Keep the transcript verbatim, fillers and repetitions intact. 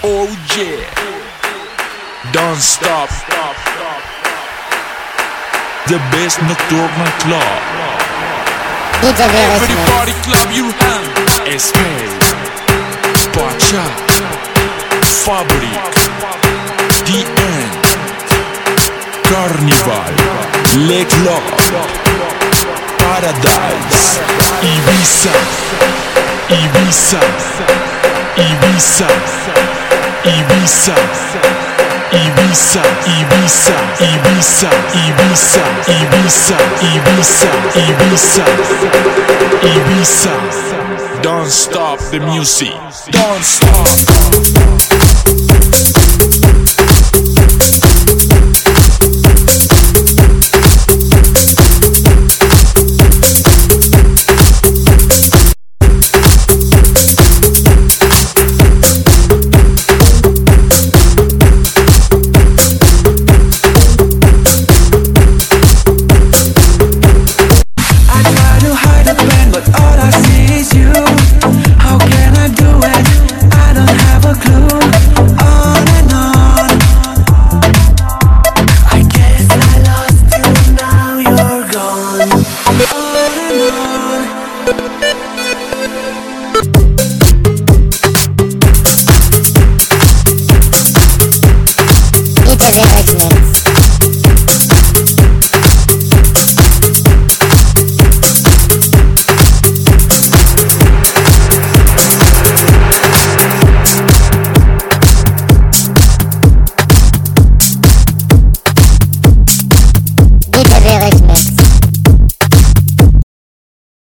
Oh yeah, don't stop. The best nocturnal club. D J Veres. Everybody clap your hands. Escape, Pacha, Fabric, The End, Carnival, Le Club, Paradise, Ibiza, Ibiza, Ibiza, Ibiza, Ibiza, Ibiza, Ibiza, Ibiza, Ibiza, Ibiza, Ibiza, Ibiza. Don't stop the music. Don't stop.